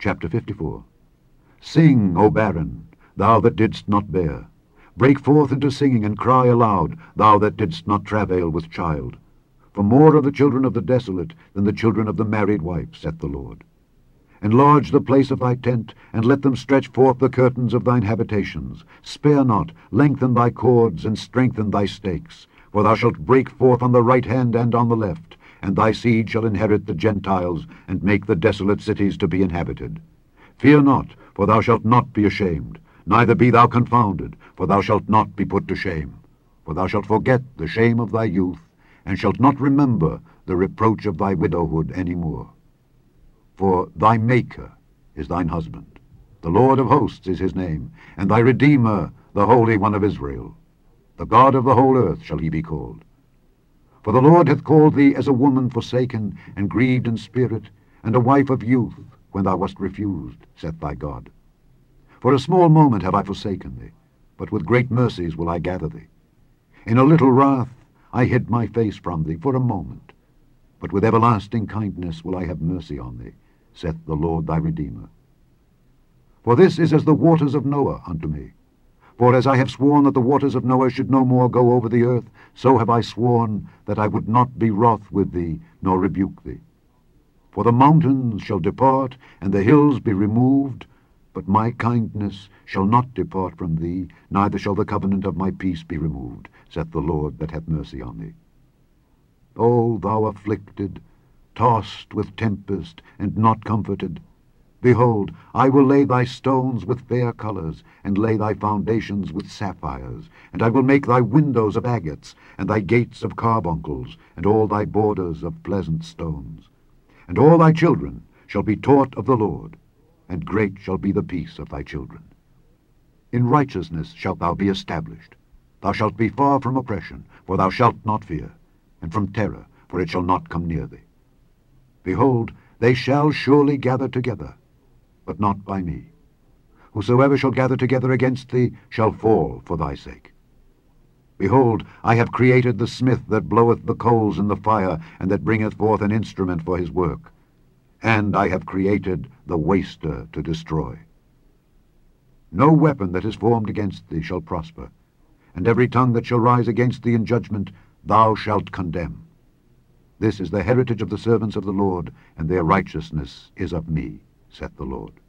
Chapter 54. Sing, O barren, thou that didst not bear. Break forth into singing, and cry aloud, thou that didst not travail with child. For more are the children of the desolate than the children of the married wife, saith the Lord. Enlarge the place of thy tent, and let them stretch forth the curtains of thine habitations. Spare not, lengthen thy cords, and strengthen thy stakes. For thou shalt break forth on the right hand and on the left, and thy seed shall inherit the Gentiles, and make the desolate cities to be inhabited. Fear not, for thou shalt not be ashamed, neither be thou confounded, for thou shalt not be put to shame. For thou shalt forget the shame of thy youth, and shalt not remember the reproach of thy widowhood any more. For thy Maker is thine husband, the Lord of hosts is his name, and thy Redeemer, the Holy One of Israel. The God of the whole earth shall he be called. For the Lord hath called thee as a woman forsaken, and grieved in spirit, and a wife of youth, when thou wast refused, saith thy God. For a small moment have I forsaken thee, but with great mercies will I gather thee. In a little wrath I hid my face from thee for a moment, but with everlasting kindness will I have mercy on thee, saith the Lord thy Redeemer. For this is as the waters of Noah unto me. For as I have sworn that the waters of Noah should no more go over the earth, so have I sworn that I would not be wroth with thee, nor rebuke thee. For the mountains shall depart, and the hills be removed, but my kindness shall not depart from thee, neither shall the covenant of my peace be removed, saith the Lord that hath mercy on thee. O thou afflicted, tossed with tempest, and not comforted, behold, I will lay thy stones with fair colors, and lay thy foundations with sapphires, and I will make thy windows of agates, and thy gates of carbuncles, and all thy borders of pleasant stones. And all thy children shall be taught of the Lord, and great shall be the peace of thy children. In righteousness shalt thou be established. Thou shalt be far from oppression, for thou shalt not fear, and from terror, for it shall not come near thee. Behold, they shall surely gather together, but not by me. Whosoever shall gather together against thee shall fall for thy sake. Behold, I have created the smith that bloweth the coals in the fire, and that bringeth forth an instrument for his work. And I have created the waster to destroy. No weapon that is formed against thee shall prosper, and every tongue that shall rise against thee in judgment thou shalt condemn. This is the heritage of the servants of the Lord, and their righteousness is of me, saith the Lord.